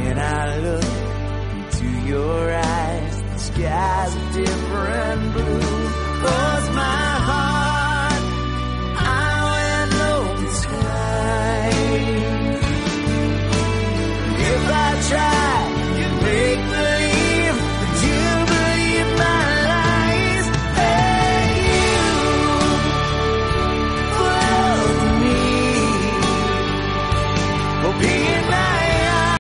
When I look into your eyes, the sky's a different blue. 'Cause my heart, I went low this time. If I try